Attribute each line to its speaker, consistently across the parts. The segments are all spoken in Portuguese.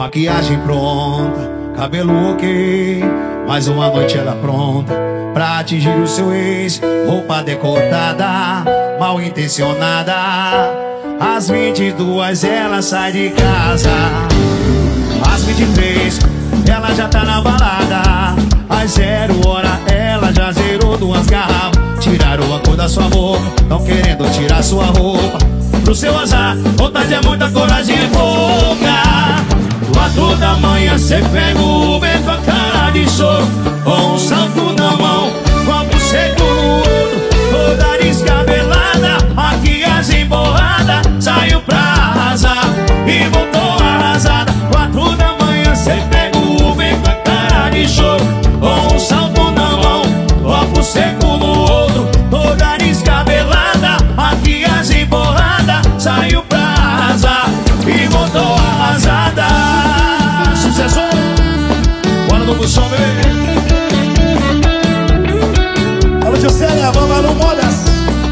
Speaker 1: maquiagem pronta, cabelo ok. Mais uma noite ela pronta pra atingir o seu ex. Roupa decotada, mal intencionada. Às 22 ela sai de casa. Às 23 ela já tá na balada. Às 0 hora ela já zerou 2 garrafas. Tiraram a cor da sua roupa, tão querendo tirar sua roupa. Pro seu azar, vontade é muita, coragem é pouca. 4 da manhã cê pega o Uber com a cara de choro, com um salto na mão, copo seco no outro, toda descabelada, maquiagem borrada, saiu pra arrasar e voltou arrasada. 4 da manhã cê pega o Uber com a cara de choro, com um salto na mão, copo seco no outro, toda descabelada, maquiagem borrada, saiu pra arrasar e voltou arrasada. Sucesso! Bora no buchão, bebê! Alô, Juscelia, vamos no Modas!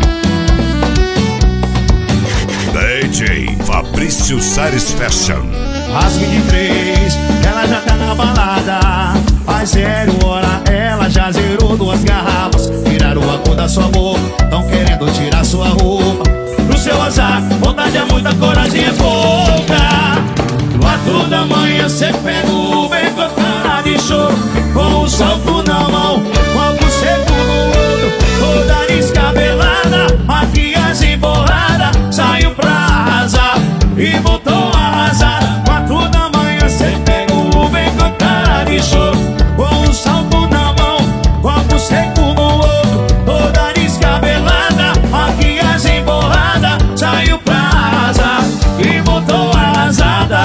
Speaker 2: DJ Fabrício Sares Fashion.
Speaker 1: Às 23, ela já tá na balada. Às 0 hora, ela já zerou 2 garrafas. Tiraram a cor da sua boca, tão querendo tirar sua roupa. Pro seu azar, vontade é muita, coragem é pouca. 4 da manhã cê pega o Uber com a cara de choro, com um salto na mão, copo seco no outro, toda descabelada, maquiagem borrada, saiu pra arrasar e voltou arrasada. 4 da manhã cê pega o Uber com a cara de choro, com um salto na mão, copo seco no outro, toda descabelada, maquiagem borrada, saiu pra arrasar e voltou arrasada.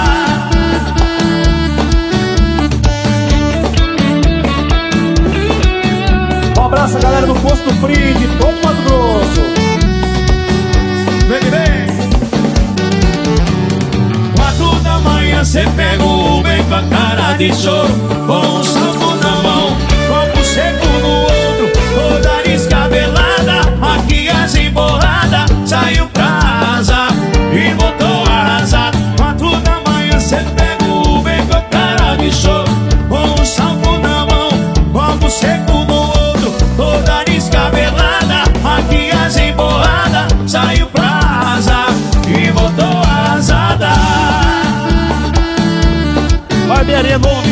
Speaker 1: Um abraço a galera do Posto Frio de todo Mato Grosso. Vem, vem. 4 da manhã cê pega o Uber com a cara de choro, com um salto na mão, copo seco no outro, toda descabelada, maquiagem borrada, saiu pra arrasar e voltou arrasada. 4 da manhã cê pega o Uber com a cara de choro, com um salto na mão, copo seco no outro, toda descabelada, maquiagem borrada, saiu pra arrasar e voltou arrasada.
Speaker 3: Barbearia Novo